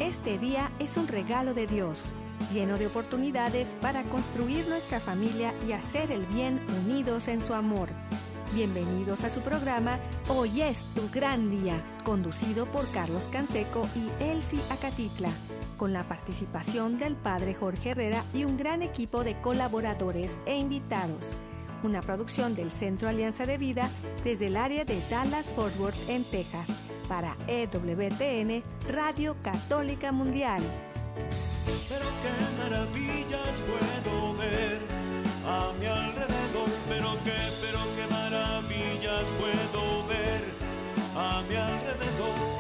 Este día es un regalo de Dios, lleno de oportunidades para construir nuestra familia y hacer el bien unidos en su amor. Bienvenidos a su programa Hoy es tu gran día, conducido por Carlos Canseco y Elsie Acatitla, con la participación del Padre Jorge Herrera y un gran equipo de colaboradores e invitados. Una producción del Centro Alianza de Vida desde el área de Dallas-Fort Worth en Texas, para EWTN, Radio Católica Mundial. Pero qué maravillas puedo ver a mi alrededor, pero qué maravillas puedo ver a mi alrededor.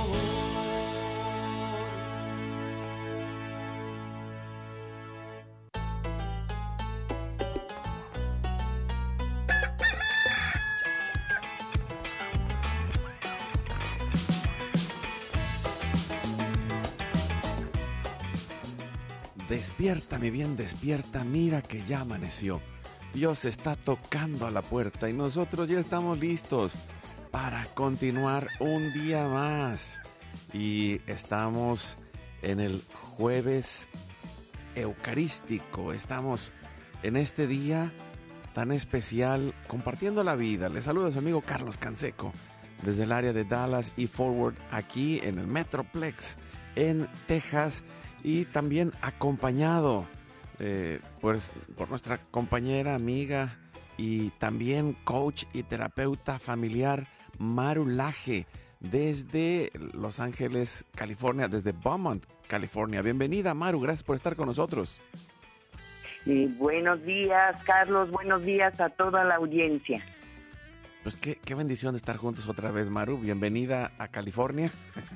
Despierta, mi bien, despierta, mira que ya amaneció. Dios está tocando a la puerta y nosotros ya estamos listos para continuar un día más. Y estamos en el jueves eucarístico, estamos en este día tan especial compartiendo la vida. Les saluda a su amigo Carlos Canseco desde el área de Dallas y Fort Worth, aquí en el Metroplex en Texas. Y también acompañado por nuestra compañera, amiga y también coach y terapeuta familiar Maru Laje desde Los Ángeles, California, desde Beaumont, California. Bienvenida, Maru, gracias por estar con nosotros. Buenos días, Carlos, buenos días a toda la audiencia. Pues qué bendición de estar juntos otra vez, Maru. Bienvenida a California.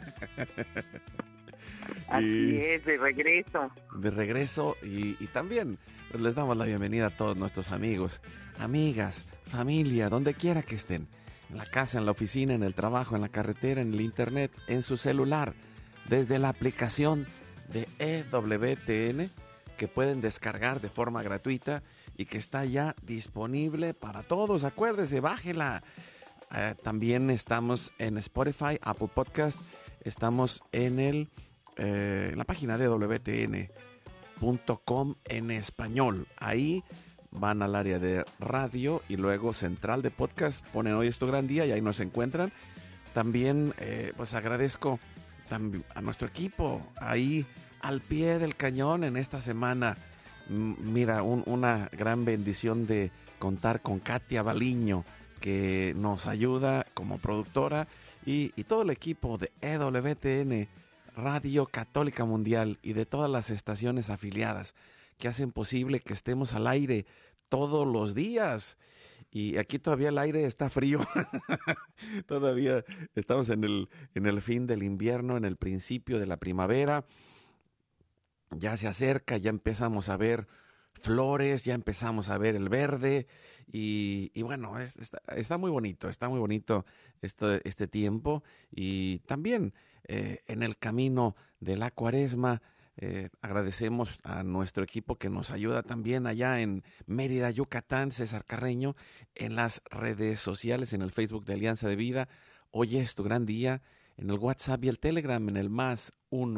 Así es, de regreso. De regreso y también pues, les damos la bienvenida a todos nuestros amigos, amigas, familia, donde quiera que estén. En la casa, en la oficina, en el trabajo, en la carretera, en el internet, en su celular, desde la aplicación de EWTN que pueden descargar de forma gratuita y que está ya disponible para todos. Acuérdese, bájela. También estamos en Spotify, Apple Podcast, estamos en la página de WTN.com en español. Ahí van al área de radio y luego central de podcast, ponen Hoy es tu gran día y ahí nos encuentran. También pues agradezco a nuestro equipo ahí al pie del cañón en esta semana. Mira, una gran bendición de contar con Katia Baliño, que nos ayuda como productora, y todo el equipo de EWTN, Radio Católica Mundial, y de todas las estaciones afiliadas que hacen posible que estemos al aire todos los días. Y aquí todavía el aire está frío. Todavía estamos en el fin del invierno, en el principio de la primavera. Ya se acerca, ya empezamos a ver flores, ya empezamos a ver el verde y bueno, está muy bonito este tiempo. Y también en el camino de la Cuaresma agradecemos a nuestro equipo que nos ayuda también allá en Mérida, Yucatán, César Carreño, en las redes sociales, en el Facebook de Alianza de Vida. Hoy es tu gran día, en el WhatsApp y el Telegram, en el más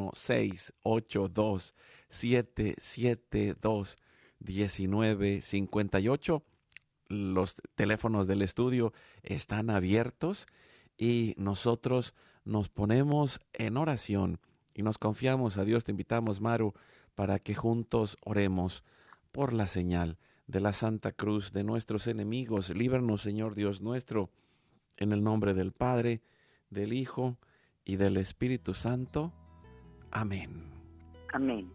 1-682-772-1958. Los teléfonos del estudio están abiertos y nosotros nos ponemos en oración y nos confiamos a Dios. Te invitamos, Maru, para que juntos oremos por la señal de la Santa Cruz de nuestros enemigos. Líbranos, Señor Dios nuestro, en el nombre del Padre, del Hijo y del Espíritu Santo. Amén. Amén.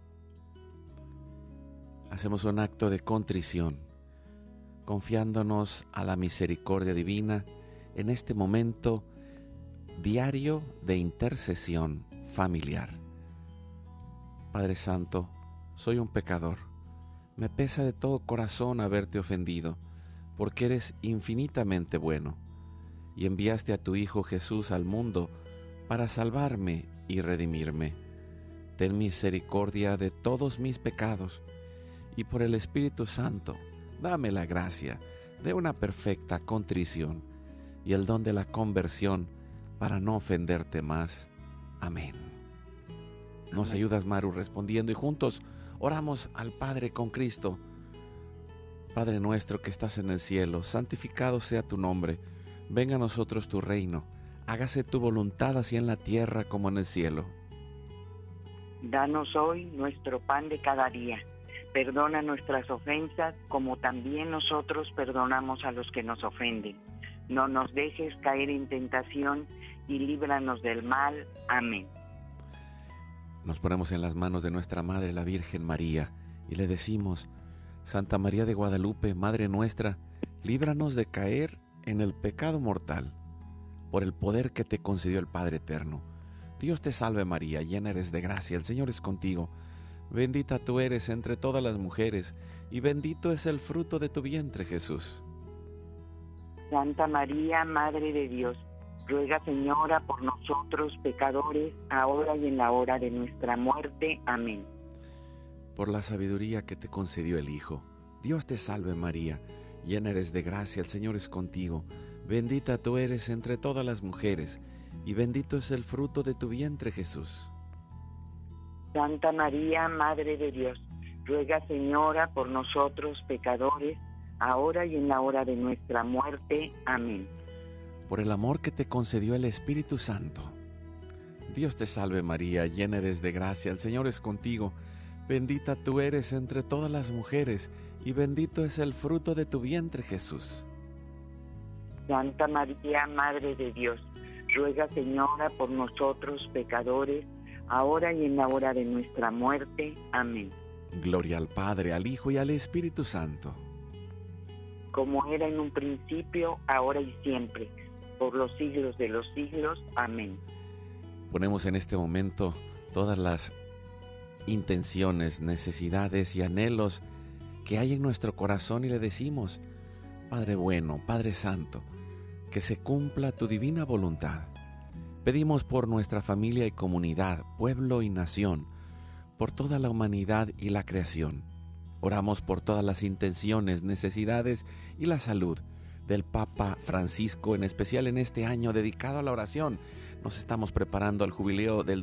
Hacemos un acto de contrición, confiándonos a la misericordia divina en este momento diario de intercesión familiar. Padre Santo, soy un pecador. Me pesa de todo corazón haberte ofendido, porque eres infinitamente bueno, y enviaste a tu Hijo Jesús al mundo para salvarme y redimirme. Ten misericordia de todos mis pecados, y por el Espíritu Santo, dame la gracia de una perfecta contrición y el don de la conversión para no ofenderte más. Amén. Nos ayudas, Maru, respondiendo, y juntos oramos al Padre con Cristo. Padre nuestro que estás en el cielo, santificado sea tu nombre. Venga a nosotros tu reino. Hágase tu voluntad así en la tierra como en el cielo. Danos hoy nuestro pan de cada día. Perdona nuestras ofensas como también nosotros perdonamos a los que nos ofenden. No nos dejes caer en tentación y líbranos del mal. Amén. Nos ponemos en las manos de nuestra Madre, la Virgen María, y le decimos: Santa María de Guadalupe, Madre nuestra, líbranos de caer en el pecado mortal, por el poder que te concedió el Padre Eterno. Dios te salve María, llena eres de gracia, el Señor es contigo. Bendita tú eres entre todas las mujeres, y bendito es el fruto de tu vientre, Jesús. Santa María, Madre de Dios, ruega, Señora, por nosotros pecadores, ahora y en la hora de nuestra muerte. Amén. Por la sabiduría que te concedió el Hijo, Dios te salve María, llena eres de gracia, el Señor es contigo. Bendita tú eres entre todas las mujeres, y bendito es el fruto de tu vientre, Jesús. Santa María, Madre de Dios, ruega, Señora, por nosotros pecadores, ahora y en la hora de nuestra muerte. Amén. Por el amor que te concedió el Espíritu Santo. Dios te salve María, llena eres de gracia, el Señor es contigo. Bendita tú eres entre todas las mujeres, y bendito es el fruto de tu vientre, Jesús. Santa María, Madre de Dios, ruega, Señora, por nosotros pecadores, ahora y en la hora de nuestra muerte. Amén. Gloria al Padre, al Hijo y al Espíritu Santo. Como era en un principio, ahora y siempre, por los siglos de los siglos. Amén. Ponemos en este momento todas las intenciones, necesidades y anhelos que hay en nuestro corazón y le decimos: Padre bueno, Padre santo, que se cumpla tu divina voluntad. Pedimos por nuestra familia y comunidad, pueblo y nación, por toda la humanidad y la creación. Oramos por todas las intenciones, necesidades y la salud del Papa Francisco, en especial en este año dedicado a la oración. Nos estamos preparando al jubileo del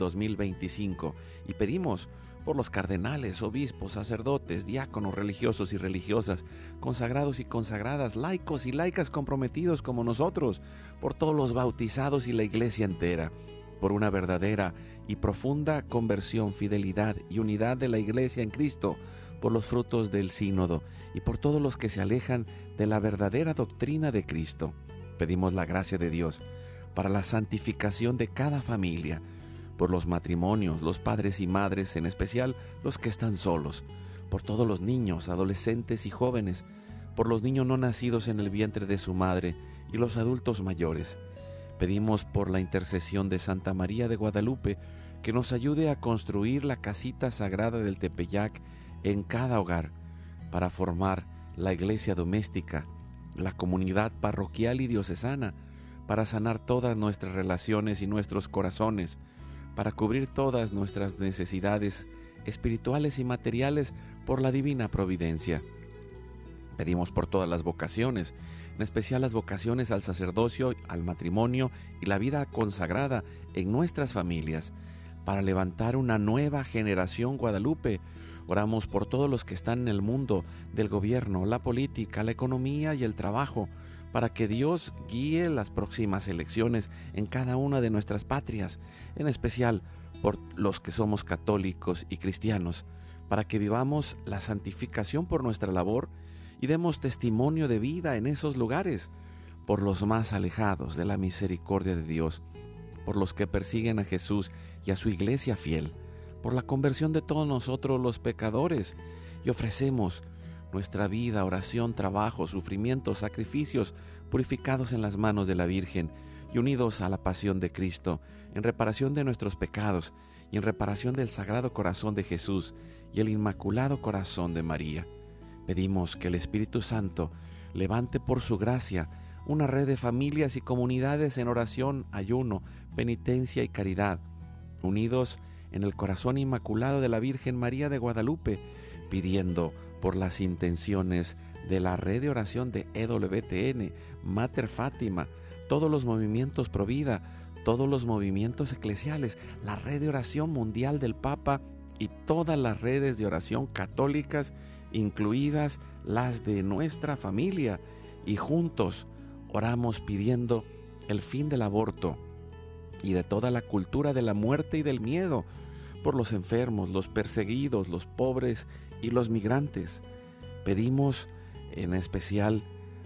2025 y pedimos por los cardenales, obispos, sacerdotes, diáconos, religiosos y religiosas, consagrados y consagradas, laicos y laicas comprometidos como nosotros, por todos los bautizados y la iglesia entera, por una verdadera y profunda conversión, fidelidad y unidad de la iglesia en Cristo, por los frutos del sínodo y por todos los que se alejan de la verdadera doctrina de Cristo. Pedimos la gracia de Dios para la santificación de cada familia, por los matrimonios, los padres y madres, en especial los que están solos, por todos los niños, adolescentes y jóvenes, por los niños no nacidos en el vientre de su madre y los adultos mayores. Pedimos por la intercesión de Santa María de Guadalupe que nos ayude a construir la casita sagrada del Tepeyac en cada hogar, para formar la iglesia doméstica, la comunidad parroquial y diocesana, para sanar todas nuestras relaciones y nuestros corazones, para cubrir todas nuestras necesidades espirituales y materiales por la divina providencia. Pedimos por todas las vocaciones, en especial las vocaciones al sacerdocio, al matrimonio y la vida consagrada en nuestras familias, para levantar una nueva generación Guadalupe. Oramos por todos los que están en el mundo del gobierno, la política, la economía y el trabajo, para que Dios guíe las próximas elecciones en cada una de nuestras patrias, en especial por los que somos católicos y cristianos, para que vivamos la santificación por nuestra labor y demos testimonio de vida en esos lugares, por los más alejados de la misericordia de Dios, por los que persiguen a Jesús y a su iglesia fiel, por la conversión de todos nosotros los pecadores, y ofrecemos nuestra vida, oración, trabajo, sufrimientos, sacrificios, purificados en las manos de la Virgen y unidos a la pasión de Cristo, en reparación de nuestros pecados y en reparación del Sagrado Corazón de Jesús y el Inmaculado Corazón de María. Pedimos que el Espíritu Santo levante por su gracia una red de familias y comunidades en oración, ayuno, penitencia y caridad, unidos en el corazón inmaculado de la Virgen María de Guadalupe, pidiendo por las intenciones de la red de oración de EWTN, Mater Fátima, todos los movimientos Provida, todos los movimientos eclesiales, la red de oración mundial del Papa y todas las redes de oración católicas, incluidas las de nuestra familia, y juntos oramos pidiendo el fin del aborto y de toda la cultura de la muerte y del miedo, por los enfermos, los perseguidos, los pobres y los migrantes. Pedimos en especial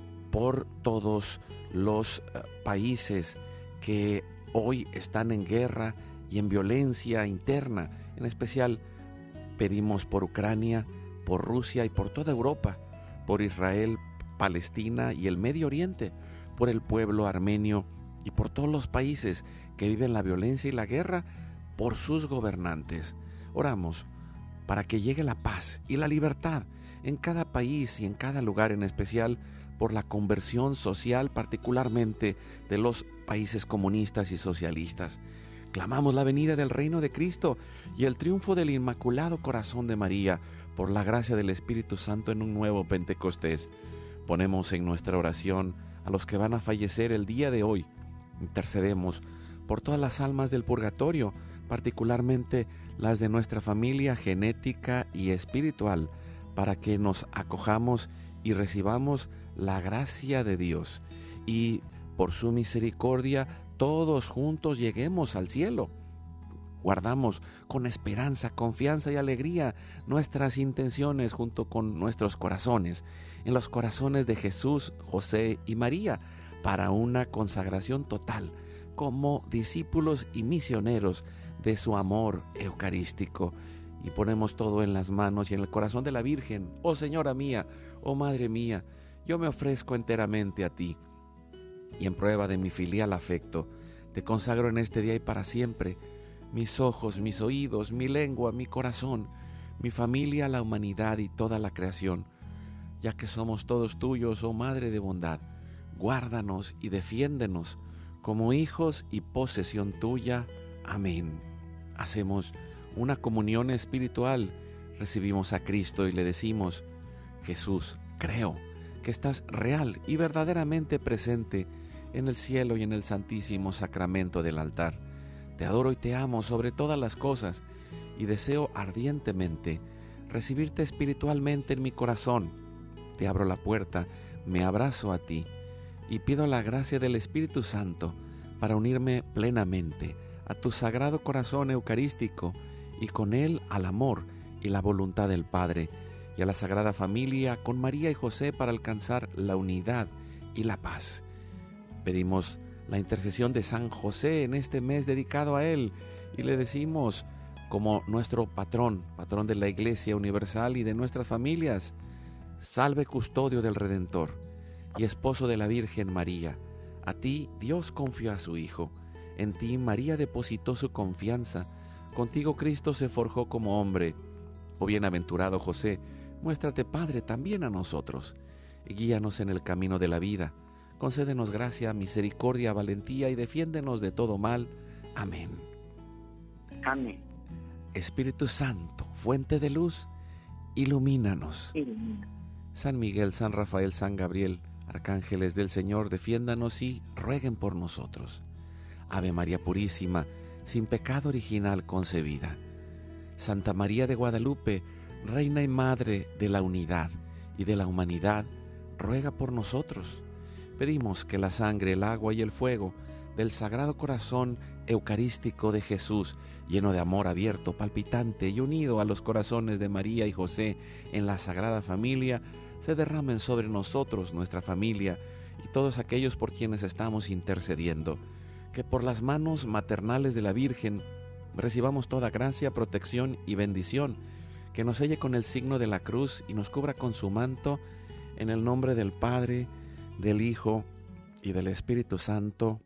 por todos los países que hoy están en guerra y en violencia interna. En especial pedimos por Ucrania, por Rusia y por toda Europa, por Israel, Palestina y el Medio Oriente, por el pueblo armenio y por todos los países que viven la violencia y la guerra, por sus gobernantes. Oramos para que llegue la paz y la libertad en cada país y en cada lugar, en especial por la conversión social, particularmente de los países comunistas y socialistas. Clamamos la venida del reino de Cristo y el triunfo del Inmaculado Corazón de María por la gracia del Espíritu Santo en un nuevo Pentecostés. Ponemos en nuestra oración a los que van a fallecer el día de hoy. Intercedemos por todas las almas del purgatorio, particularmente las de nuestra familia genética y espiritual, para que nos acojamos y recibamos la gracia de Dios y por su misericordia todos juntos lleguemos al cielo. Guardamos con esperanza, confianza y alegría nuestras intenciones junto con nuestros corazones, en los corazones de Jesús, José y María, para una consagración total como discípulos y misioneros de su amor eucarístico. Y ponemos todo en las manos y en el corazón de la Virgen. Oh Señora mía, oh Madre mía, yo me ofrezco enteramente a ti. Y en prueba de mi filial afecto, te consagro en este día y para siempre mis ojos, mis oídos, mi lengua, mi corazón, mi familia, la humanidad y toda la creación. Ya que somos todos tuyos, oh Madre de bondad, guárdanos y defiéndenos como hijos y posesión tuya. Amén. Hacemos una comunión espiritual, recibimos a Cristo y le decimos: Jesús, creo que estás real y verdaderamente presente en el cielo y en el santísimo sacramento del altar. Te adoro y te amo sobre todas las cosas y deseo ardientemente recibirte espiritualmente en mi corazón. Te abro la puerta, me abrazo a ti y pido la gracia del Espíritu Santo para unirme plenamente a tu sagrado corazón eucarístico y con él al amor y la voluntad del Padre, y a la Sagrada Familia con María y José para alcanzar la unidad y la paz. Pedimos la intercesión de San José en este mes dedicado a él y le decimos, como nuestro patrón de la Iglesia Universal y de nuestras familias: salve custodio del Redentor y esposo de la Virgen María. A ti Dios confió a su Hijo, en ti María depositó su confianza, contigo Cristo se forjó como hombre. Oh bienaventurado José, muéstrate Padre también a nosotros, y guíanos en el camino de la vida. Concédenos gracia, misericordia, valentía y defiéndenos de todo mal. Amén. Amén. Espíritu Santo, fuente de luz, ilumínanos. San Miguel, San Rafael, San Gabriel, arcángeles del Señor, defiéndanos y rueguen por nosotros. Ave María Purísima, sin pecado original concebida. Santa María de Guadalupe, Reina y Madre de la unidad y de la humanidad, ruega por nosotros. Pedimos que la sangre, el agua y el fuego del Sagrado Corazón Eucarístico de Jesús, lleno de amor abierto, palpitante y unido a los corazones de María y José en la Sagrada Familia, se derramen sobre nosotros, nuestra familia y todos aquellos por quienes estamos intercediendo. Que por las manos maternales de la Virgen recibamos toda gracia, protección y bendición, que nos selle con el signo de la cruz y nos cubra con su manto, en el nombre del Padre, del Hijo y del Espíritu Santo.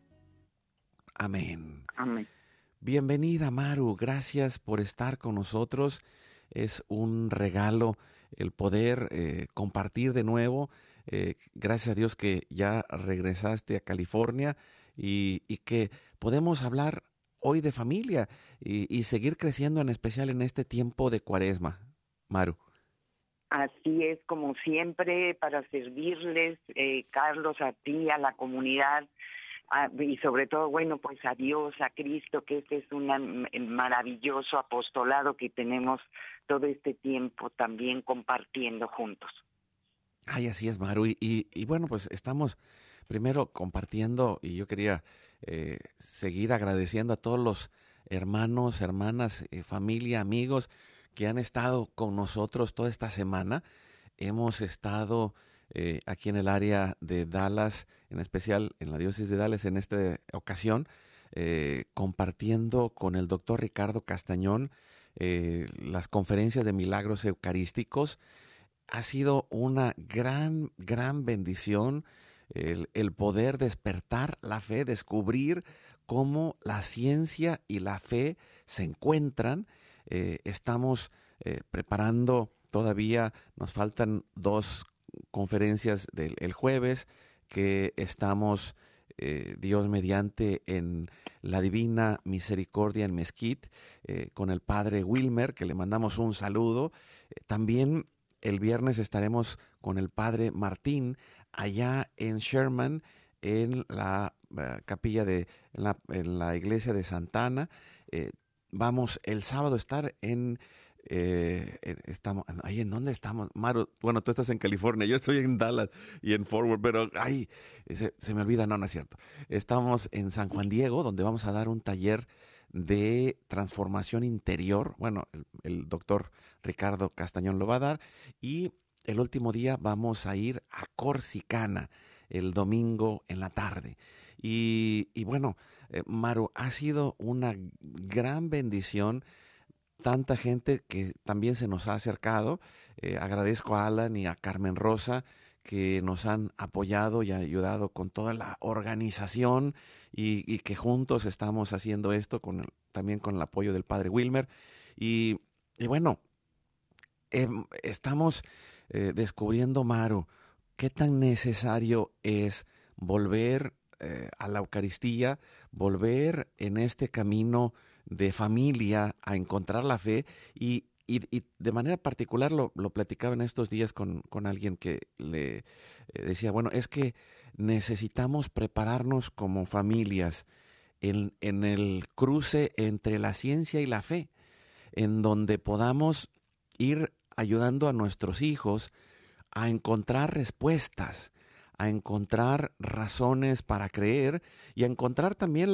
Amén. Amén. Bienvenida, Maru, gracias por estar con nosotros. Es un regalo el poder compartir de nuevo. Gracias a Dios que ya regresaste a California y que podemos hablar hoy de familia y seguir creciendo, en especial en este tiempo de Cuaresma. Maru. Así es, como siempre, para servirles, Carlos, a ti, a la comunidad, y sobre todo, bueno, pues a Dios, a Cristo, que este es un maravilloso apostolado que tenemos todo este tiempo también compartiendo juntos. Ay, así es, Maru. Y bueno, pues estamos primero compartiendo y yo quería seguir agradeciendo a todos los hermanos, hermanas, familia, amigos que han estado con nosotros toda esta semana. Hemos estado aquí en el área de Dallas, en especial en la diócesis de Dallas en esta ocasión, compartiendo con el doctor Ricardo Castañón las conferencias de milagros eucarísticos. Ha sido una gran bendición el poder despertar la fe, descubrir cómo la ciencia y la fe se encuentran. Estamos preparando todavía, nos faltan 2 conferencias el jueves, que estamos, Dios mediante, en la Divina Misericordia en Mesquite, con el padre Wilmer, que le mandamos un saludo. También el viernes estaremos con el padre Martín allá en Sherman, en la capilla en la iglesia de Santa Ana. Vamos el sábado a estar estamos ahí. ¿En dónde estamos, Maru? Bueno, tú estás en California, yo estoy en Dallas y en Fort Worth, pero se me olvida, no es cierto. Estamos en San Juan Diego, donde vamos a dar un taller de transformación interior. Bueno, el doctor Ricardo Castañón lo va a dar. Y el último día vamos a ir a Corsicana el domingo en la tarde. Y bueno, Maru, ha sido una gran bendición. Tanta gente que también se nos ha acercado. Agradezco a Alan y a Carmen Rosa, que nos han apoyado y ayudado con toda la organización y que juntos estamos haciendo esto también con el apoyo del padre Wilmer. Y bueno, estamos descubriendo, Maru, qué tan necesario es volver a la Eucaristía, volver en este camino de familia a encontrar la fe y de manera particular lo platicaba en estos días con alguien que le decía, bueno, es que necesitamos prepararnos como familias en el cruce entre la ciencia y la fe, en donde podamos ir ayudando a nuestros hijos a encontrar respuestas, a encontrar razones para creer y a encontrar también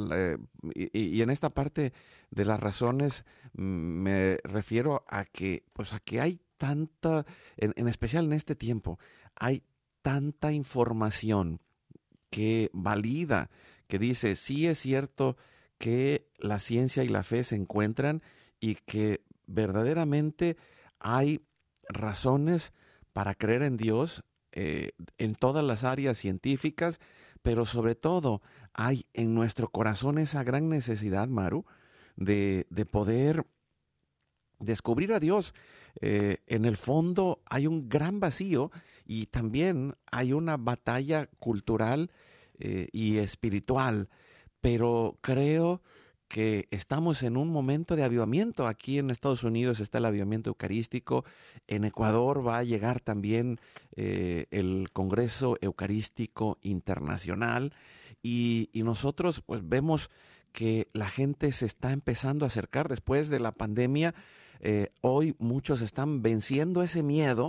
y en esta parte de las razones me refiero a que hay tanta, en especial en este tiempo, hay tanta información que valida, que dice, sí es cierto que la ciencia y la fe se encuentran y que verdaderamente hay razones para creer en Dios en todas las áreas científicas, pero sobre todo hay en nuestro corazón esa gran necesidad, Maru, de poder descubrir a Dios. En el fondo hay un gran vacío y también hay una batalla cultural y espiritual, pero creo que estamos en un momento de avivamiento. Aquí en Estados Unidos está el avivamiento eucarístico. En Ecuador va a llegar también el Congreso Eucarístico Internacional y nosotros pues vemos que la gente se está empezando a acercar después de la pandemia. Hoy muchos están venciendo ese miedo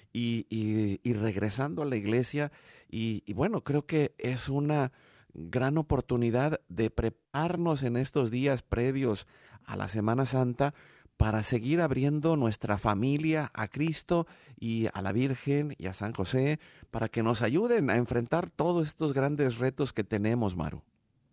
y regresando a la iglesia y bueno, creo que es una gran oportunidad de prepararnos en estos días previos a la Semana Santa para seguir abriendo nuestra familia a Cristo y a la Virgen y a San José para que nos ayuden a enfrentar todos estos grandes retos que tenemos, Maru.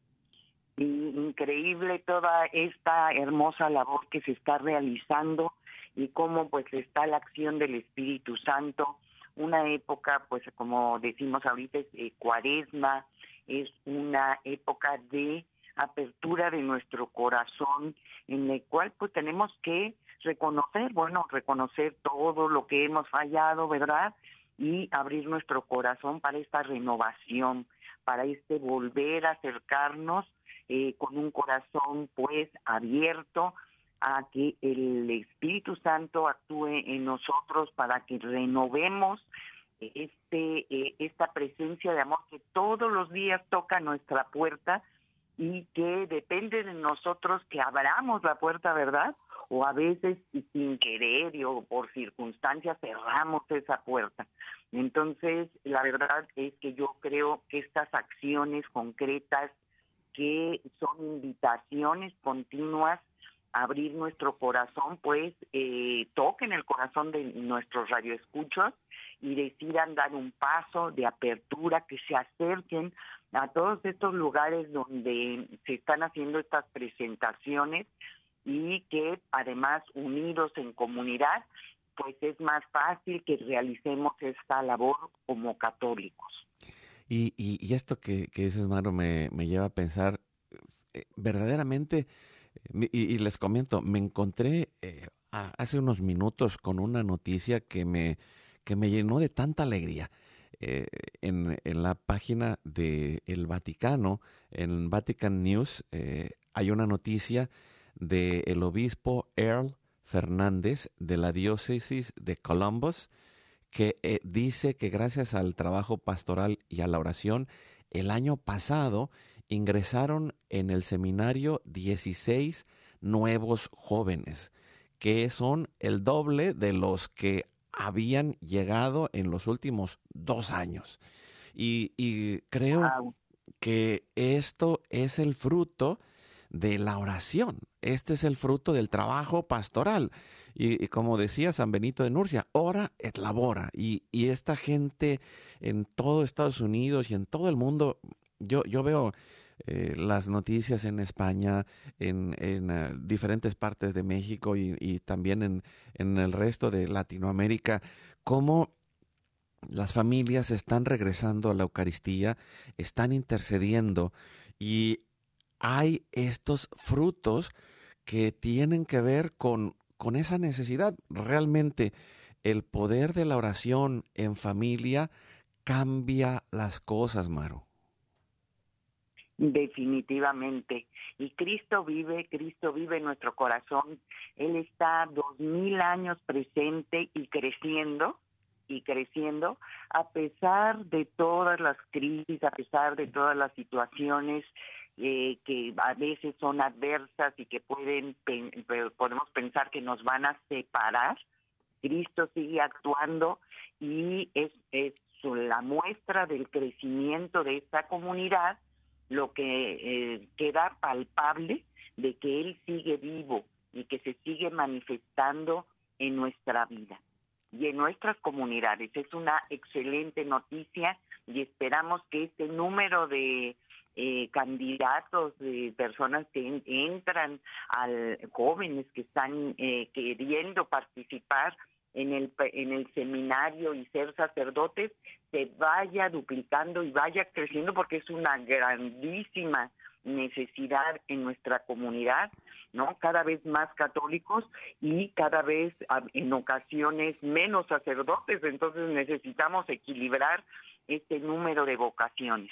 Increíble toda esta hermosa labor que se está realizando y cómo pues está la acción del Espíritu Santo. Una época, pues como decimos ahorita, es Cuaresma, es una época de apertura de nuestro corazón en el cual pues tenemos que reconocer todo lo que hemos fallado, ¿verdad? Y abrir nuestro corazón para esta renovación, para volver a acercarnos con un corazón pues abierto a que el Espíritu Santo actúe en nosotros para que renovemos esta presencia de amor que todos los días toca nuestra puerta y que depende de nosotros que abramos la puerta, ¿verdad? O a veces sin querer o por circunstancias cerramos esa puerta. Entonces, la verdad es que yo creo que estas acciones concretas que son invitaciones continuas a abrir nuestro corazón, pues toquen el corazón de nuestros radioescuchos y decidan dar un paso de apertura, que se acerquen a todos estos lugares donde se están haciendo estas presentaciones y que además unidos en comunidad, pues es más fácil que realicemos esta labor como católicos. Y esto que dices, Maro, me lleva a pensar verdaderamente, y les comento, me encontré hace unos minutos con una noticia que me llenó de tanta alegría. En la página del Vaticano, en Vatican News, hay una noticia del obispo Earl Fernández de la diócesis de Columbus, que dice que gracias al trabajo pastoral y a la oración, el año pasado ingresaron en el seminario 16 nuevos jóvenes, que son el doble de los que habían llegado en los últimos 2 años. Y creo que esto es el fruto de la oración. Este es el fruto del trabajo pastoral. Y como decía San Benito de Nursia, ora et labora. Y esta gente en todo Estados Unidos y en todo el mundo, yo veo las noticias en España, en diferentes partes de México y también en el resto de Latinoamérica, cómo las familias están regresando a la Eucaristía, están intercediendo y hay estos frutos que tienen que ver con esa necesidad. Realmente el poder de la oración en familia cambia las cosas, Maru. Definitivamente. Y Cristo vive en nuestro corazón. Él está 2000 años presente y creciendo, a pesar de todas las crisis, a pesar de todas las situaciones que a veces son adversas y que podemos pensar que nos van a separar. Cristo sigue actuando y es la muestra del crecimiento de esta comunidad, lo que queda palpable de que Él sigue vivo y que se sigue manifestando en nuestra vida y en nuestras comunidades. Es una excelente noticia y esperamos que este número de candidatos, de personas que entran, jóvenes que están queriendo participar en el seminario y ser sacerdotes, se vaya duplicando y vaya creciendo, porque es una grandísima necesidad en nuestra comunidad, ¿no? Cada vez más católicos y cada vez en ocasiones menos sacerdotes, entonces necesitamos equilibrar este número de vocaciones.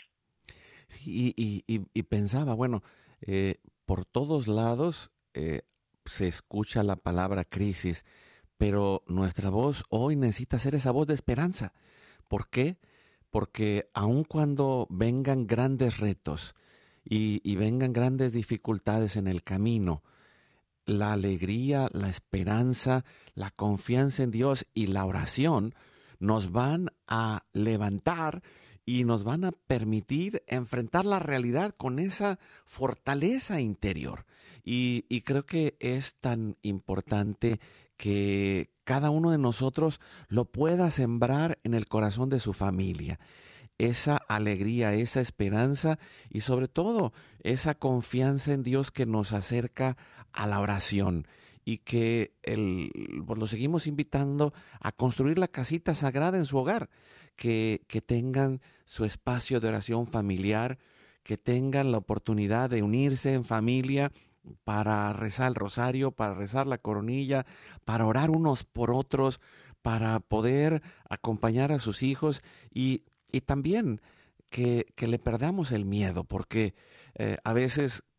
Sí, y pensaba, bueno, por todos lados se escucha la palabra crisis, pero nuestra voz hoy necesita ser esa voz de esperanza. ¿Por qué? Porque aun cuando vengan grandes retos y vengan grandes dificultades en el camino, la alegría, la esperanza, la confianza en Dios y la oración nos van a levantar y nos van a permitir enfrentar la realidad con esa fortaleza interior. Y creo que es tan importante que cada uno de nosotros lo pueda sembrar en el corazón de su familia. Esa alegría, esa esperanza y sobre todo esa confianza en Dios que nos acerca a la oración y que pues lo seguimos invitando a construir la casita sagrada en su hogar, que tengan su espacio de oración familiar, que tengan la oportunidad de unirse en familia para rezar el rosario, para rezar la coronilla, para orar unos por otros, para poder acompañar a sus hijos y también que le perdamos el miedo, porque a veces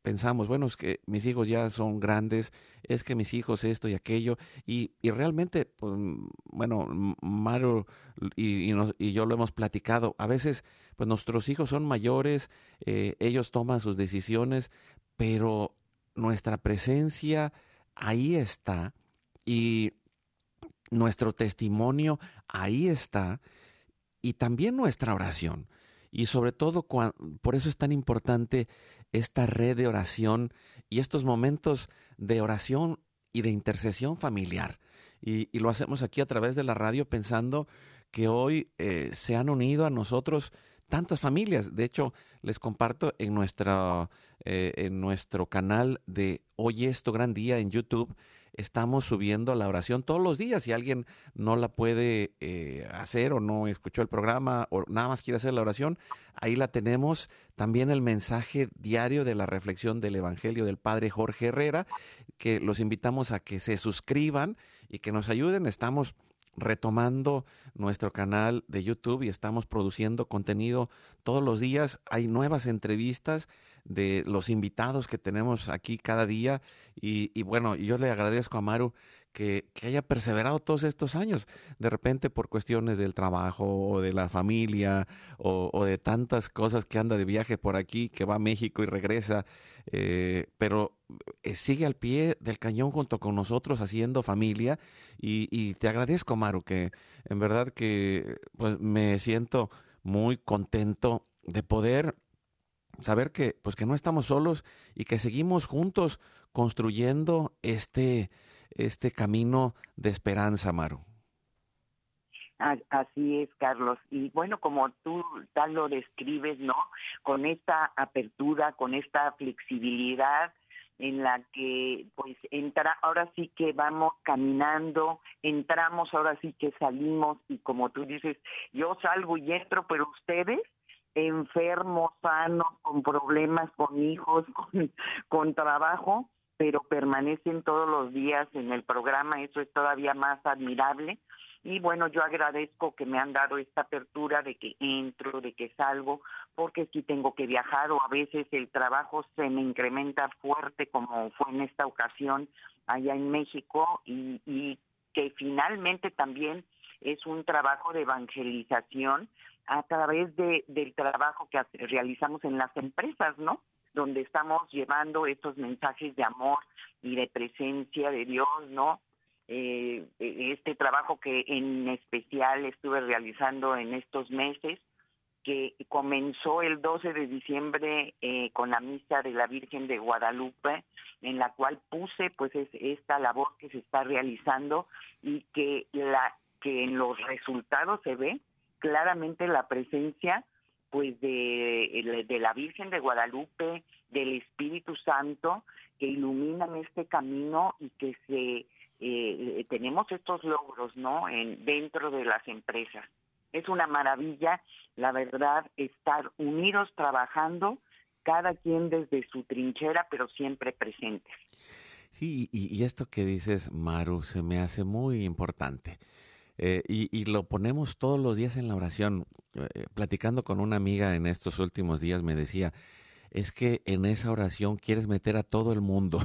pensamos, bueno, es que mis hijos ya son grandes, es que mis hijos esto y aquello, y realmente, pues, bueno, Maru y yo lo hemos platicado, a veces, pues nuestros hijos son mayores, ellos toman sus decisiones, pero nuestra presencia ahí está, y nuestro testimonio ahí está, y también nuestra oración. Y sobre todo, por eso es tan importante esta red de oración y estos momentos de oración y de intercesión familiar. Y lo hacemos aquí a través de la radio pensando que hoy se han unido a nosotros tantas familias. De hecho, les comparto en nuestro canal de Hoy es tu gran día en YouTube. Estamos subiendo la oración todos los días. Si alguien no la puede hacer o no escuchó el programa o nada más quiere hacer la oración, ahí la tenemos. También el mensaje diario de la reflexión del Evangelio del Padre Jorge Herrera, que los invitamos a que se suscriban y que nos ayuden. Estamos retomando nuestro canal de YouTube y estamos produciendo contenido todos los días. Hay nuevas entrevistas de los invitados que tenemos aquí cada día y bueno, yo le agradezco a Maru que haya perseverado todos estos años. De repente por cuestiones del trabajo o de la familia o de tantas cosas que anda de viaje por aquí, que va a México y regresa, pero sigue al pie del cañón junto con nosotros haciendo familia y te agradezco, Maru, que en verdad que pues, me siento muy contento de poder saber que pues que no estamos solos y que seguimos juntos construyendo este camino de esperanza, Maru. Así es, Carlos. Y bueno, como tú tal lo describes, ¿no? Con esta apertura, con esta flexibilidad en la que pues ahora sí que vamos caminando, entramos, ahora sí que salimos y como tú dices, yo salgo y entro, pero ustedes enfermos, sanos, con problemas, con hijos, con trabajo, pero permanecen todos los días en el programa, eso es todavía más admirable. Y bueno, yo agradezco que me han dado esta apertura de que entro, de que salgo, porque si tengo que viajar o a veces el trabajo se me incrementa fuerte, como fue en esta ocasión allá en México, y que finalmente también es un trabajo de evangelización a través del trabajo que realizamos en las empresas, ¿no? Donde estamos llevando estos mensajes de amor y de presencia de Dios, ¿no? Este trabajo que en especial estuve realizando en estos meses, que comenzó el 12 de diciembre con la misa de la Virgen de Guadalupe, en la cual puse pues esta labor que se está realizando y que en los resultados se ve claramente la presencia pues de la Virgen de Guadalupe, del Espíritu Santo, que iluminan este camino y que tenemos estos logros, ¿no? Dentro de las empresas. Es una maravilla, la verdad, estar unidos trabajando, cada quien desde su trinchera, pero siempre presentes. Sí, y esto que dices, Maru, se me hace muy importante. Y lo ponemos todos los días en la oración. Platicando con una amiga en estos últimos días me decía, es que en esa oración quieres meter a todo el mundo.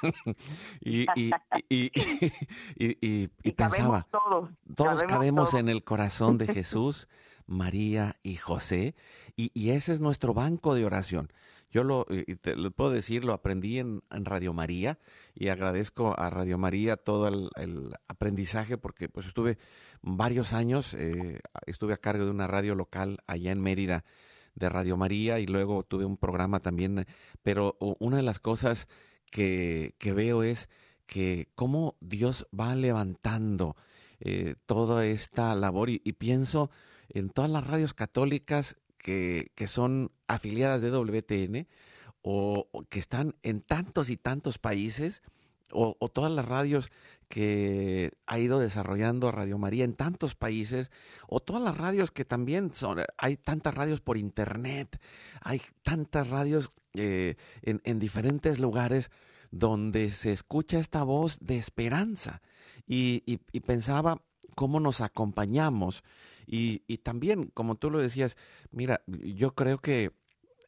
y pensaba, todos cabemos en el corazón de Jesús, María y José, y ese es nuestro banco de oración. Yo lo puedo decir, lo aprendí en Radio María y agradezco a Radio María todo el aprendizaje porque pues estuve varios años, estuve a cargo de una radio local allá en Mérida de Radio María y luego tuve un programa también, pero una de las cosas que veo es que cómo Dios va levantando toda esta labor y pienso en todas las radios católicas que son afiliadas de WTN o que están en tantos y tantos países o todas las radios que ha ido desarrollando Radio María en tantos países o todas las radios que también hay tantas radios por internet, hay tantas radios en diferentes lugares donde se escucha esta voz de esperanza y pensaba cómo nos acompañamos y también, como tú lo decías, mira, yo creo que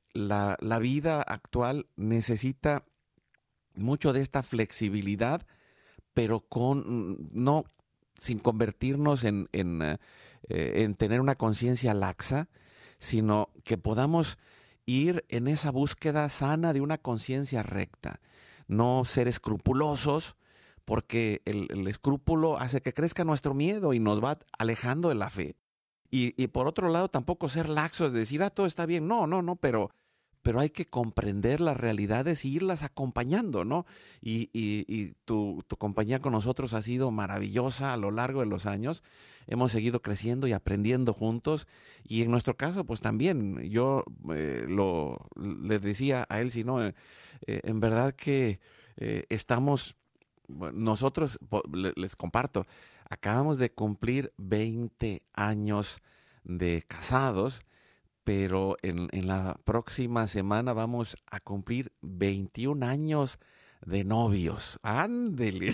la vida actual necesita mucho de esta flexibilidad, pero no sin convertirnos en tener una conciencia laxa, sino que podamos ir en esa búsqueda sana de una conciencia recta. No ser escrupulosos, porque el escrúpulo hace que crezca nuestro miedo y nos va alejando de la fe. Y por otro lado, tampoco ser laxos, decir, todo está bien. No, pero hay que comprender las realidades y irlas acompañando, ¿no? Y tu compañía con nosotros ha sido maravillosa a lo largo de los años. Hemos seguido creciendo y aprendiendo juntos. Y en nuestro caso, pues también, yo le decía a él, en verdad que estamos, nosotros, les comparto, acabamos de cumplir 20 años de casados, pero en la próxima semana vamos a cumplir 21 años de novios. ¡Ándele!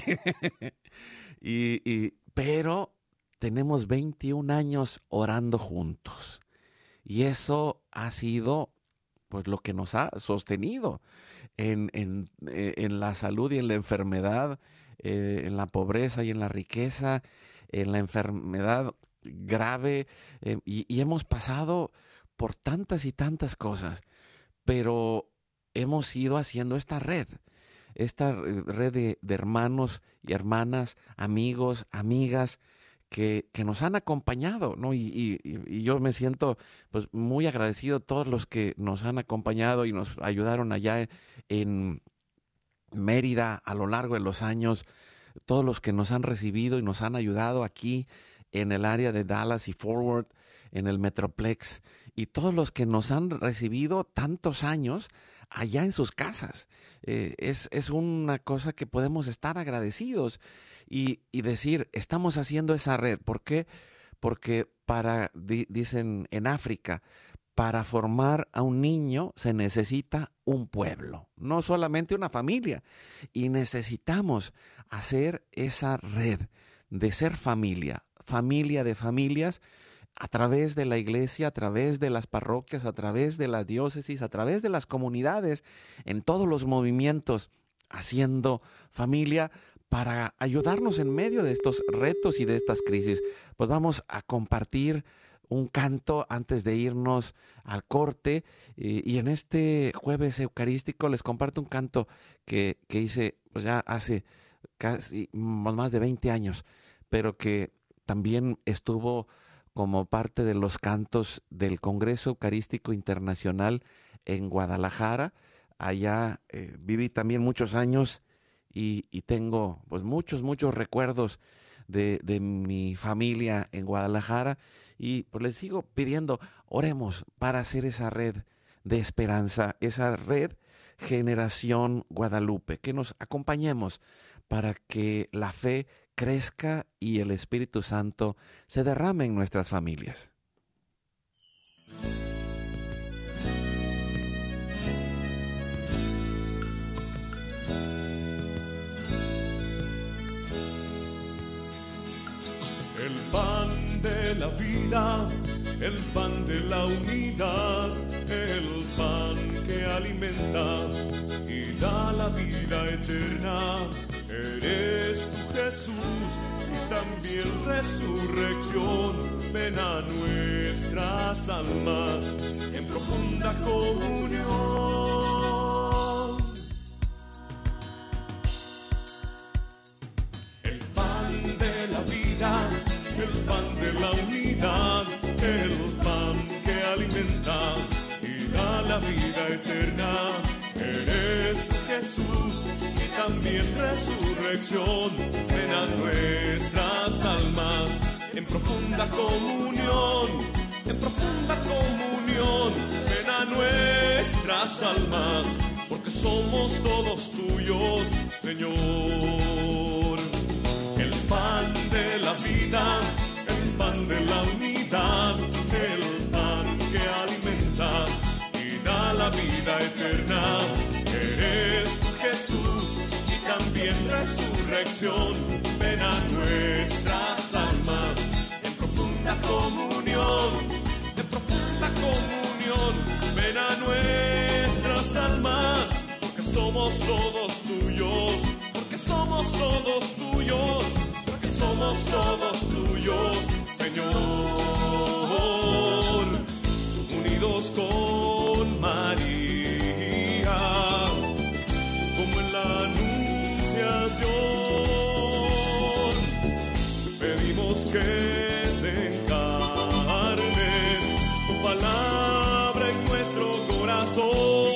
Pero tenemos 21 años orando juntos. Y eso ha sido pues lo que nos ha sostenido en la salud y en la enfermedad, en la pobreza y en la riqueza, en la enfermedad grave, y hemos pasado por tantas y tantas cosas, pero hemos ido haciendo esta red de hermanos y hermanas, amigos, amigas, que nos han acompañado, ¿no? Y yo me siento pues muy agradecido a todos los que nos han acompañado y nos ayudaron allá en Mérida a lo largo de los años, todos los que nos han recibido y nos han ayudado aquí en el área de Dallas y Forward, en el Metroplex, y todos los que nos han recibido tantos años allá en sus casas. Es una cosa que podemos estar agradecidos y decir, estamos haciendo esa red. ¿Por qué? Porque dicen en África, para formar a un niño se necesita un pueblo, no solamente una familia. Y necesitamos hacer esa red de ser familia de familias, a través de la iglesia, a través de las parroquias, a través de las diócesis, a través de las comunidades, en todos los movimientos, haciendo familia para ayudarnos en medio de estos retos y de estas crisis. Pues vamos a compartir un canto antes de irnos al corte, y en este jueves eucarístico les comparto un canto que hice pues ya hace casi más de 20 años, pero que también estuvo como parte de los cantos del Congreso Eucarístico Internacional en Guadalajara. Allá viví también muchos años y tengo pues muchos recuerdos de mi familia en Guadalajara, y pues les sigo pidiendo, oremos para hacer esa red de esperanza, esa red Generación Guadalupe, que nos acompañemos para que la fe crezca y el Espíritu Santo se derrame en nuestras familias. El pan de la vida, el pan de la unidad, el pan que alimenta y da la vida eterna. Eres tú, Jesús, y también resurrección. Ven a nuestras almas en profunda comunión. El pan de la vida, el pan de la unidad, el pan que alimenta y da la vida eterna. Eres tú, Jesús, y también resurrección. Ven a nuestras almas en profunda comunión, en profunda comunión. Ven a nuestras almas, porque somos todos tuyos, Señor. El pan de la vida, el pan de la unidad, el pan que alimenta y da la vida eterna. Eres tú, Jesús, y también resurrección. Ven a nuestras almas en profunda comunión, en profunda comunión. Ven a nuestras nuestras almas, porque somos todos tuyos, porque somos todos tuyos, porque somos todos tuyos, Señor. Unidos con María, como en la Anunciación, pedimos que se encarne tu palabra en nuestro corazón.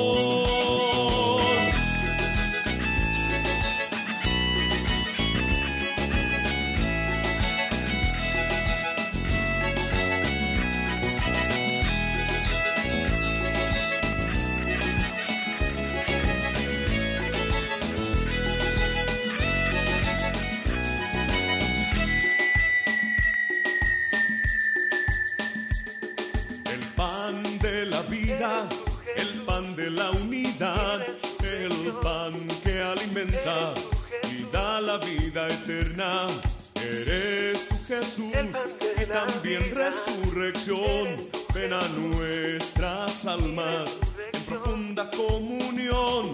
El pan de la unidad, el pan que alimenta y da la vida eterna. Eres tú, Jesús, y también resurrección. Ven a nuestras almas en profunda comunión,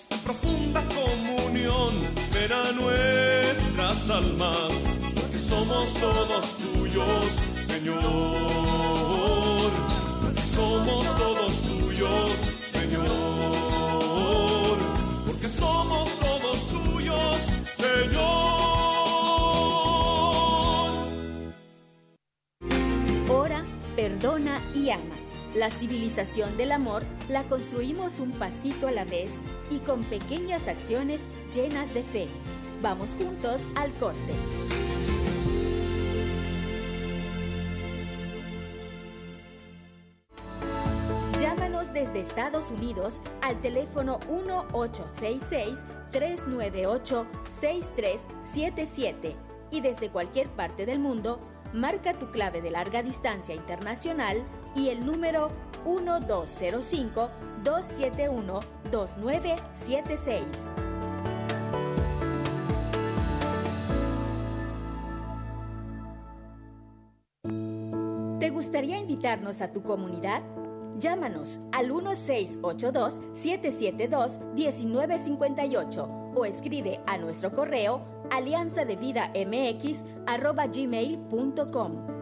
ven a nuestras almas, porque somos todos tuyos, Señor. Somos todos tuyos, Señor, porque somos todos tuyos, Señor. Ora, perdona y ama. La civilización del amor la construimos un pasito a la vez y con pequeñas acciones llenas de fe. Vamos juntos al corte. Desde Estados Unidos al teléfono 1-866-398-6377 y desde cualquier parte del mundo, marca tu clave de larga distancia internacional y el número 1205-271-2976. ¿Te gustaría invitarnos a tu comunidad? Llámanos al 1682-772-1958 o escribe a nuestro correo alianzadevidamx@gmail.com.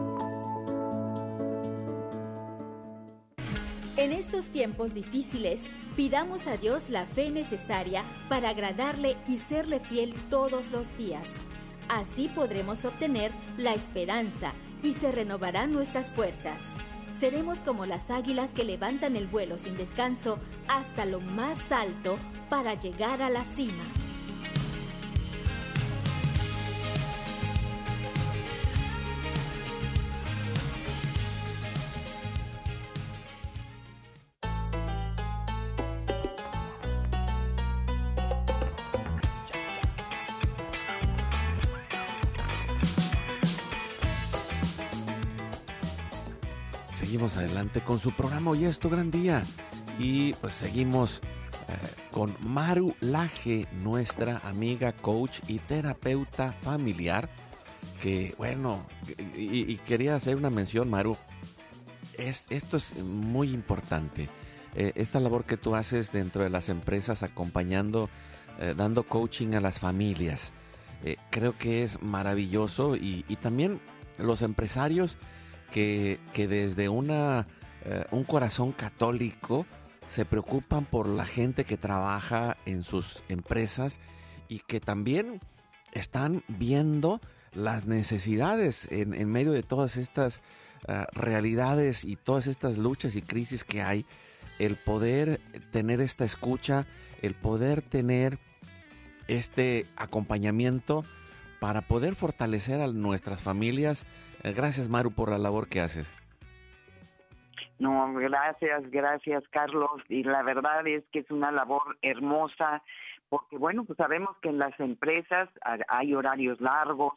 En estos tiempos difíciles, pidamos a Dios la fe necesaria para agradarle y serle fiel todos los días. Así podremos obtener la esperanza y se renovarán nuestras fuerzas. Seremos como las águilas que levantan el vuelo sin descanso hasta lo más alto para llegar a la cima. Seguimos adelante con su programa Hoy es tu gran día y pues seguimos con Maru Laje, nuestra amiga coach y terapeuta familiar, que bueno, y quería hacer una mención, Maru, esto es muy importante, esta labor que tú haces dentro de las empresas acompañando, dando coaching a las familias, creo que es maravilloso y también los empresarios que desde un corazón católico se preocupan por la gente que trabaja en sus empresas y que también están viendo las necesidades en medio de todas estas realidades y todas estas luchas y crisis que hay, el poder tener esta escucha, el poder tener este acompañamiento para poder fortalecer a nuestras familias. Gracias, Maru, por la labor que haces. No, gracias, Carlos. Y la verdad es que es una labor hermosa, porque bueno, pues sabemos que en las empresas hay horarios largos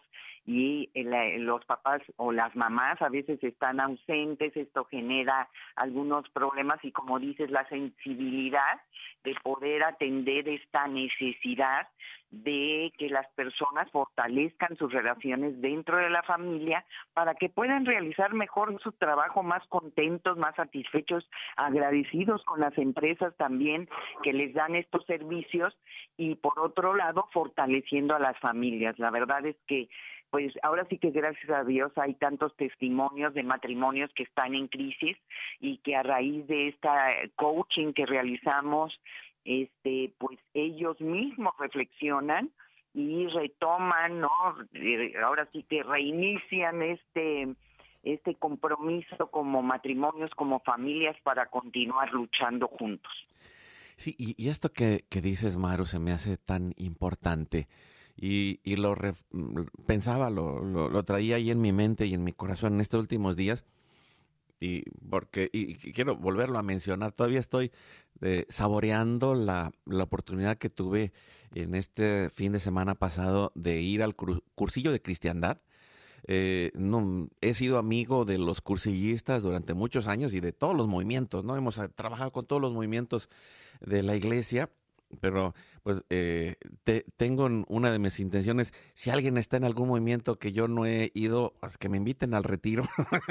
y los papás o las mamás a veces están ausentes. Esto genera algunos problemas y, como dices, la sensibilidad de poder atender esta necesidad de que las personas fortalezcan sus relaciones dentro de la familia para que puedan realizar mejor su trabajo, más contentos, más satisfechos, agradecidos con las empresas también que les dan estos servicios, y por otro lado fortaleciendo a las familias. La verdad es que pues ahora sí que gracias a Dios hay tantos testimonios de matrimonios que están en crisis y que a raíz de esta coaching que realizamos, pues ellos mismos reflexionan y retoman, ¿no? Ahora sí que reinician este compromiso como matrimonios, como familias, para continuar luchando juntos. Sí, y esto que dices, Maru, se me hace tan importante. Y pensaba, lo traía ahí en mi mente y en mi corazón en estos últimos días. Y quiero volverlo a mencionar. Todavía estoy saboreando la oportunidad que tuve en este fin de semana pasado de ir al cursillo de cristiandad. No, he sido amigo de los cursillistas durante muchos años y de todos los movimientos, ¿no? Hemos trabajado con todos los movimientos de la iglesia, pero pues tengo una de mis intenciones: si alguien está en algún movimiento que yo no he ido, pues que me inviten al retiro.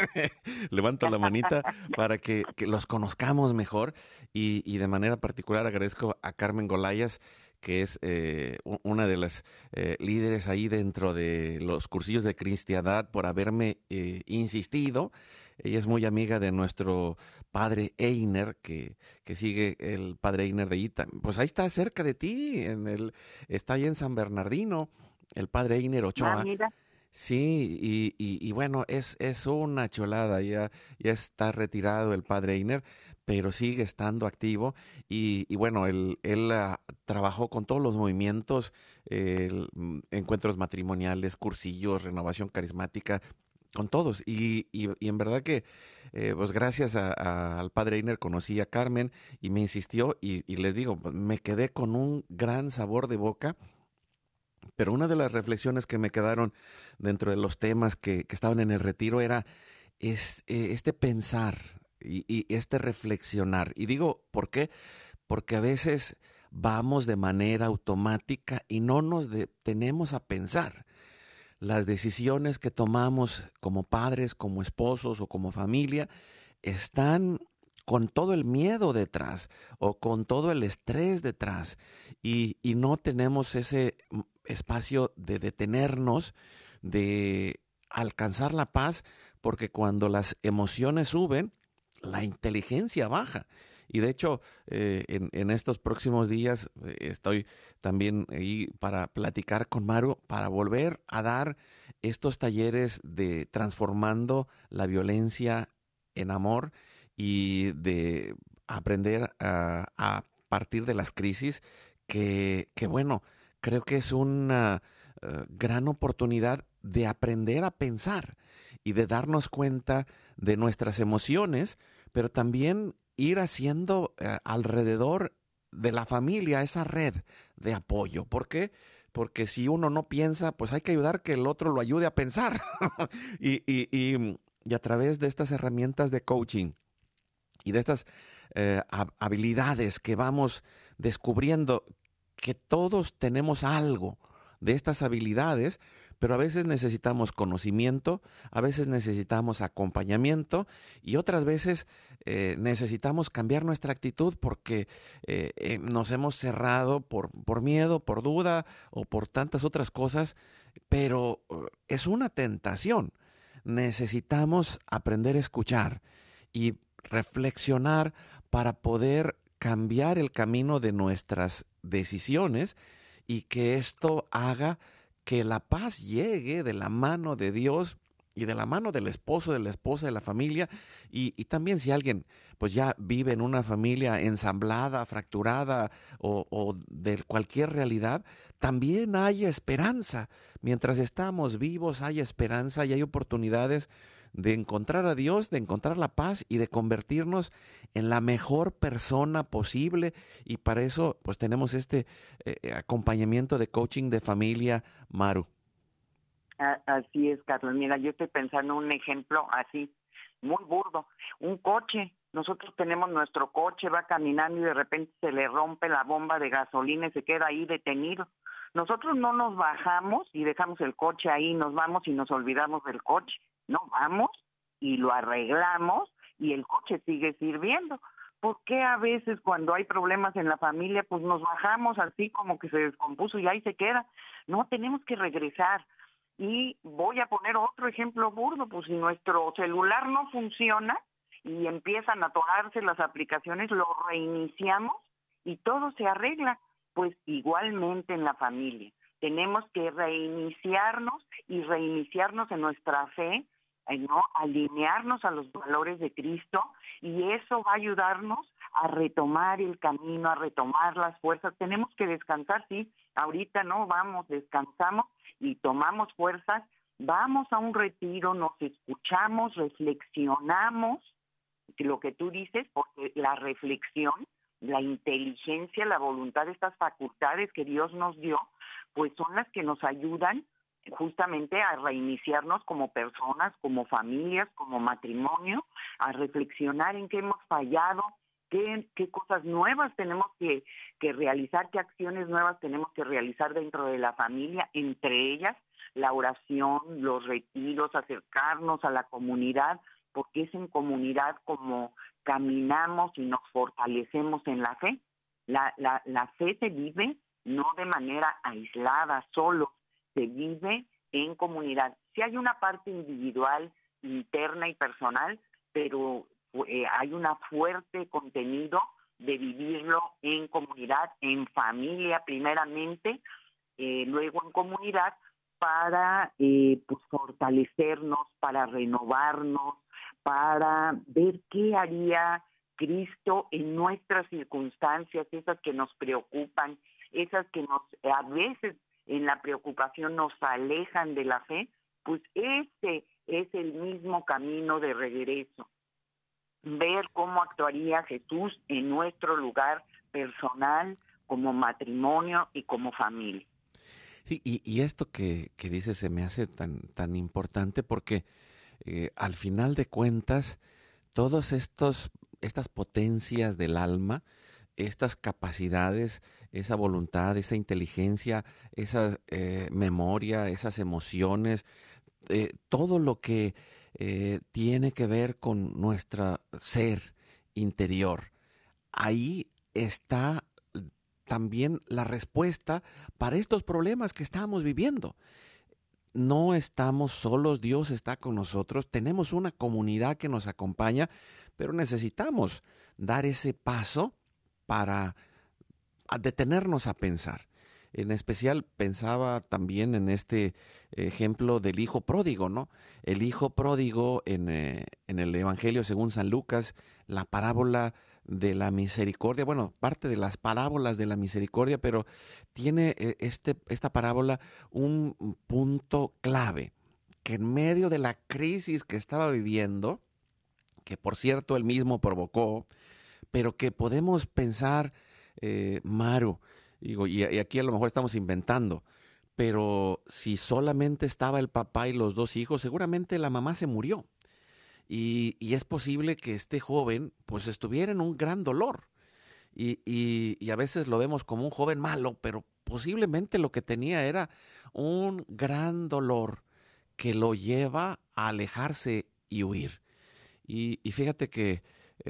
Levanto la manita para que los conozcamos mejor, y de manera particular agradezco a Carmen Golayas, que es una de las líderes ahí dentro de los cursillos de cristiandad, por haberme insistido. Ella es muy amiga de nuestro padre Einer, que sigue el padre Einer de Ita. Pues ahí está cerca de ti, está ahí en San Bernardino, el padre Einer Ochoa. Mira. Sí, y bueno, es una chulada. Ya está retirado el padre Einer, pero sigue estando activo. Y bueno, él trabajó con todos los movimientos, encuentros matrimoniales, cursillos, renovación carismática, con todos. Y en verdad que, pues gracias al padre Einer conocí a Carmen y me insistió, y les digo, me quedé con un gran sabor de boca. Pero una de las reflexiones que me quedaron dentro de los temas que estaban en el retiro era este pensar y este reflexionar. Y digo, ¿por qué? Porque a veces vamos de manera automática y no nos detenemos a pensar. Las decisiones que tomamos como padres, como esposos o como familia están con todo el miedo detrás o con todo el estrés detrás, y no tenemos ese espacio de detenernos, de alcanzar la paz, porque cuando las emociones suben, la inteligencia baja. Y de hecho, en estos próximos días estoy también ahí para platicar con Maru, para volver a dar estos talleres de transformando la violencia en amor, y de aprender a partir de las crisis, que bueno, creo que es una gran oportunidad de aprender a pensar y de darnos cuenta de nuestras emociones, pero también ir haciendo alrededor de la familia esa red de apoyo. ¿Por qué? Porque si uno no piensa, pues hay que ayudar que el otro lo ayude a pensar. y a través de estas herramientas de coaching y de estas habilidades que vamos descubriendo, que todos tenemos algo de estas habilidades, pero a veces necesitamos conocimiento, a veces necesitamos acompañamiento, y otras veces necesitamos cambiar nuestra actitud porque nos hemos cerrado por miedo, por duda o por tantas otras cosas, pero es una tentación. Necesitamos aprender a escuchar y reflexionar para poder cambiar el camino de nuestras decisiones, y que esto haga que la paz llegue de la mano de Dios y de la mano del esposo, de la esposa, de la familia. Y también si alguien pues ya vive en una familia ensamblada, fracturada o de cualquier realidad, también hay esperanza. Mientras estamos vivos hay esperanza y hay oportunidades de encontrar a Dios, de encontrar la paz y de convertirnos en la mejor persona posible. Y para eso pues tenemos este acompañamiento de coaching de familia, Maru. Así es, Carlos. Mira, yo estoy pensando en un ejemplo así, muy burdo. Un coche. Nosotros tenemos nuestro coche, va caminando y de repente se le rompe la bomba de gasolina y se queda ahí detenido. Nosotros no nos bajamos y dejamos el coche ahí, nos vamos y nos olvidamos del coche. No, vamos y lo arreglamos y el coche sigue sirviendo. ¿Por qué a veces cuando hay problemas en la familia, pues nos bajamos así como que se descompuso y ahí se queda? No, tenemos que regresar. Y voy a poner otro ejemplo burdo, pues si nuestro celular no funciona y empiezan a atorarse las aplicaciones, lo reiniciamos y todo se arregla. Pues igualmente en la familia, tenemos que reiniciarnos y reiniciarnos en nuestra fe, ¿no? Alinearnos a los valores de Cristo, y eso va a ayudarnos a retomar el camino, a retomar las fuerzas. Tenemos que descansar, sí, ahorita no, vamos, descansamos y tomamos fuerzas, vamos a un retiro, nos escuchamos, reflexionamos, lo que tú dices, porque la reflexión, la inteligencia, la voluntad, estas facultades que Dios nos dio, pues son las que nos ayudan justamente a reiniciarnos como personas, como familias, como matrimonio, a reflexionar en qué hemos fallado, qué cosas nuevas tenemos que realizar, qué acciones nuevas tenemos que realizar dentro de la familia, entre ellas la oración, los retiros, acercarnos a la comunidad, porque es en comunidad como caminamos y nos fortalecemos en la fe. La fe se vive no de manera aislada, solo, se vive en comunidad. Sí hay una parte individual, interna y personal, pero hay un fuerte contenido de vivirlo en comunidad, en familia primeramente, luego en comunidad, para pues fortalecernos, para renovarnos, para ver qué haría Cristo en nuestras circunstancias, esas que nos preocupan, esas que a veces en la preocupación nos alejan de la fe, pues ese es el mismo camino de regreso. Ver cómo actuaría Jesús en nuestro lugar personal, como matrimonio y como familia. Sí, y esto que dices se me hace tan importante porque al final de cuentas, todas estas potencias del alma, estas capacidades, esa voluntad, esa inteligencia, esa memoria, esas emociones, todo lo que tiene que ver con nuestro ser interior, ahí está también la respuesta para estos problemas que estamos viviendo. No estamos solos, Dios está con nosotros, tenemos una comunidad que nos acompaña, pero necesitamos dar ese paso para detenernos a pensar. En especial pensaba también en este ejemplo del hijo pródigo, ¿no? El hijo pródigo en el Evangelio según San Lucas, la parábola de la misericordia, bueno, parte de las parábolas de la misericordia, pero tiene esta parábola un punto clave, que en medio de la crisis que estaba viviendo, que por cierto él mismo provocó, pero que podemos pensar, Maru, digo, y aquí a lo mejor estamos inventando, pero si solamente estaba el papá y los dos hijos, seguramente la mamá se murió. Y es posible que este joven pues estuviera en un gran dolor. Y a veces lo vemos como un joven malo, pero posiblemente lo que tenía era un gran dolor que lo lleva a alejarse y huir. Y fíjate que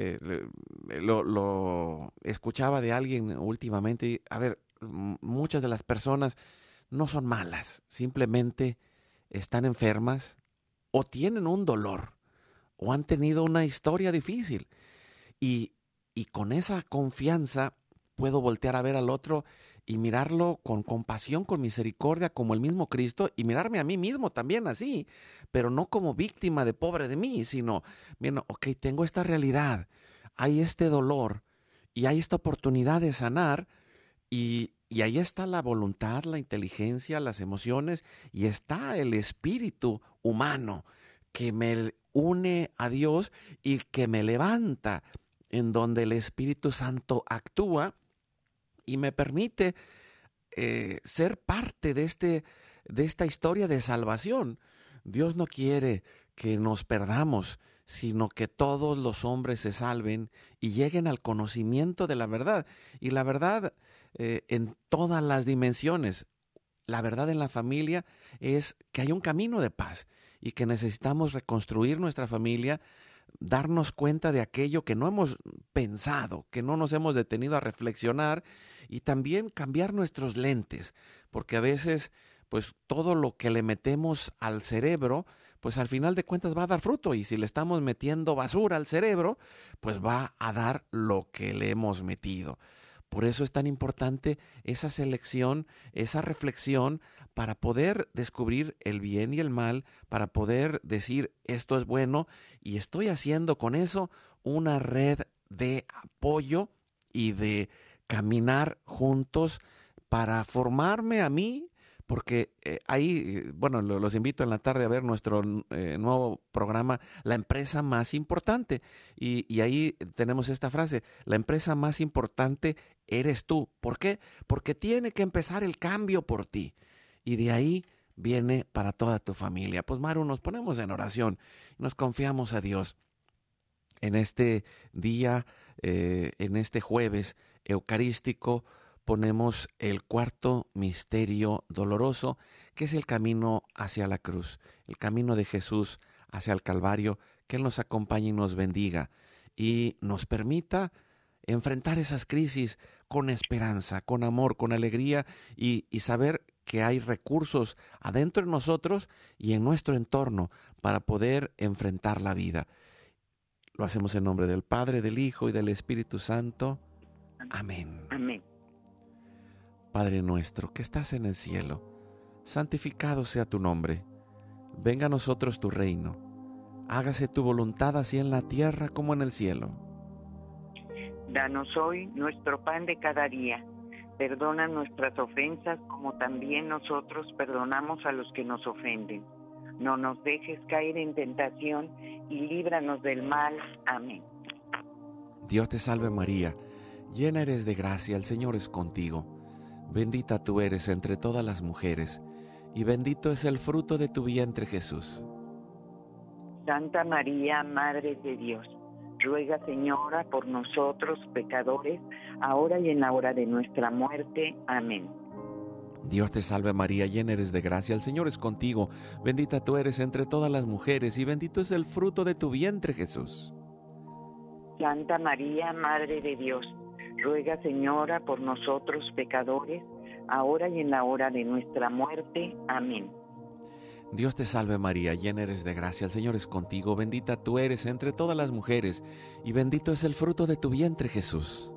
lo escuchaba de alguien últimamente. A ver, muchas de las personas no son malas, simplemente están enfermas o tienen un dolor o han tenido una historia difícil. Y con esa confianza puedo voltear a ver al otro y mirarlo con compasión, con misericordia, como el mismo Cristo, y mirarme a mí mismo también así, pero no como víctima de pobre de mí, sino, bueno, ok, tengo esta realidad, hay este dolor y hay esta oportunidad de sanar, y ahí está la voluntad, la inteligencia, las emociones, y está el espíritu humano que me une a Dios y que me levanta, en donde el Espíritu Santo actúa y me permite ser parte de este de esta historia de salvación. Dios no quiere que nos perdamos, sino que todos los hombres se salven y lleguen al conocimiento de la verdad. Y la verdad en todas las dimensiones. La verdad en la familia es que hay un camino de paz y que necesitamos reconstruir nuestra familia, darnos cuenta de aquello que no hemos pensado, que no nos hemos detenido a reflexionar, y también cambiar nuestros lentes, porque a veces pues todo lo que le metemos al cerebro, pues al final de cuentas va a dar fruto, y si le estamos metiendo basura al cerebro, pues va a dar lo que le hemos metido. Por eso es tan importante esa selección, esa reflexión, para poder descubrir el bien y el mal, para poder decir esto es bueno y estoy haciendo con eso una red de apoyo y de caminar juntos para formarme a mí. Porque los invito en la tarde a ver nuestro nuevo programa, La Empresa Más Importante. Y ahí tenemos esta frase: la empresa más importante eres tú. ¿Por qué? Porque tiene que empezar el cambio por ti. Y de ahí viene para toda tu familia. Pues Maru, nos ponemos en oración y nos confiamos a Dios. En este día, en este jueves eucarístico, ponemos el cuarto misterio doloroso, que es el camino hacia la cruz, el camino de Jesús hacia el Calvario. Que Él nos acompañe y nos bendiga y nos permita enfrentar esas crisis con esperanza, con amor, con alegría, y saber que hay recursos adentro de nosotros y en nuestro entorno para poder enfrentar la vida. Lo hacemos en nombre del Padre, del Hijo y del Espíritu Santo. Amén. Amén. Padre nuestro que estás en el cielo, santificado sea tu nombre. Venga a nosotros tu reino. Hágase tu voluntad así en la tierra como en el cielo. Danos hoy nuestro pan de cada día. Perdona nuestras ofensas como también nosotros perdonamos a los que nos ofenden. No nos dejes caer en tentación y líbranos del mal. Amén. Dios te salve María, llena eres de gracia, el Señor es contigo. Bendita tú eres entre todas las mujeres, y bendito es el fruto de tu vientre Jesús. Santa María, Madre de Dios, ruega, Señora, por nosotros pecadores, ahora y en la hora de nuestra muerte. Amén. Dios te salve María, llena eres de gracia, el Señor es contigo. Bendita tú eres entre todas las mujeres, y bendito es el fruto de tu vientre Jesús. Santa María, Madre de Dios, ruega, Señora, por nosotros pecadores, ahora y en la hora de nuestra muerte. Amén. Dios te salve María, llena eres de gracia, el Señor es contigo. Bendita tú eres entre todas las mujeres, y bendito es el fruto de tu vientre Jesús.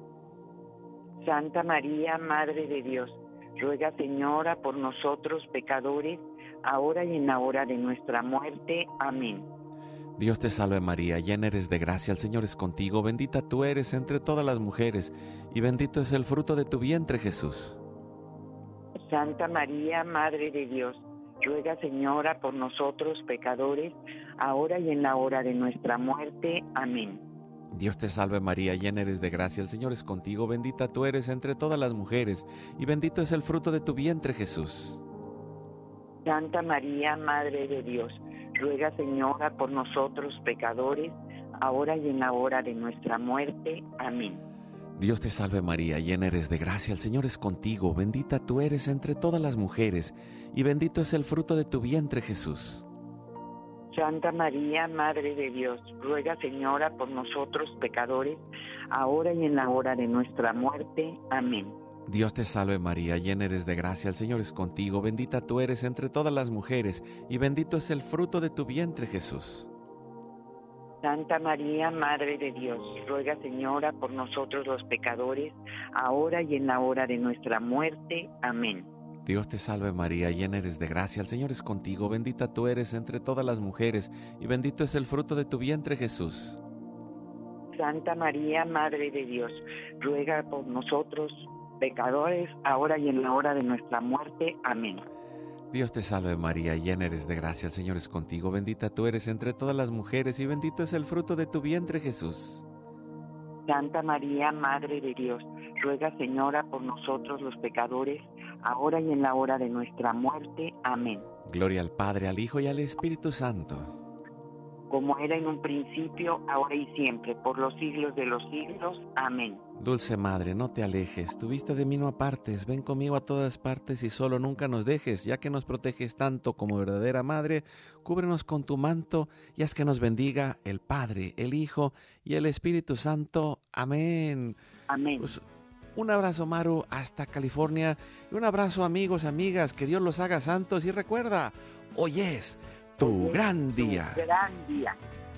Santa María, Madre de Dios, ruega, Señora, por nosotros pecadores, ahora y en la hora de nuestra muerte. Amén. Dios te salve María, llena eres de gracia, el Señor es contigo. Bendita tú eres entre todas las mujeres, y bendito es el fruto de tu vientre Jesús. Santa María, Madre de Dios, ruega, Señora, por nosotros pecadores, ahora y en la hora de nuestra muerte. Amén. Dios te salve María, llena eres de gracia, el Señor es contigo. Bendita tú eres entre todas las mujeres, y bendito es el fruto de tu vientre Jesús. Santa María, Madre de Dios, ruega, Señora, por nosotros pecadores, ahora y en la hora de nuestra muerte. Amén. Dios te salve María, llena eres de gracia, el Señor es contigo. Bendita tú eres entre todas las mujeres, y bendito es el fruto de tu vientre Jesús. Santa María, Madre de Dios, ruega, Señora, por nosotros pecadores, ahora y en la hora de nuestra muerte. Amén. Dios te salve María, llena eres de gracia, el Señor es contigo. Bendita tú eres entre todas las mujeres, y bendito es el fruto de tu vientre Jesús. Santa María, Madre de Dios, ruega, Señora, por nosotros los pecadores, ahora y en la hora de nuestra muerte. Amén. Dios te salve María, llena eres de gracia, el Señor es contigo. Bendita tú eres entre todas las mujeres, y bendito es el fruto de tu vientre Jesús. Santa María, Madre de Dios, ruega por nosotros pecadores, ahora y en la hora de nuestra muerte. Amén. Dios te salve María, llena eres de gracia, el Señor es contigo. Bendita tú eres entre todas las mujeres, y bendito es el fruto de tu vientre Jesús. Santa María, Madre de Dios, ruega, Señora, por nosotros los pecadores, ahora y en la hora de nuestra muerte. Amén. Gloria al Padre, al Hijo y al Espíritu Santo. Como era en un principio, ahora y siempre, por los siglos de los siglos. Amén. Dulce Madre, no te alejes, tu vista de mí no apartes, ven conmigo a todas partes y solo nunca nos dejes, ya que nos proteges tanto como verdadera Madre, cúbrenos con tu manto y haz que nos bendiga el Padre, el Hijo y el Espíritu Santo. Amén. Amén. Pues, un abrazo, Maru, hasta California, y un abrazo, amigos, amigas, que Dios los haga santos, y recuerda, hoy es tu gran día. Gran día.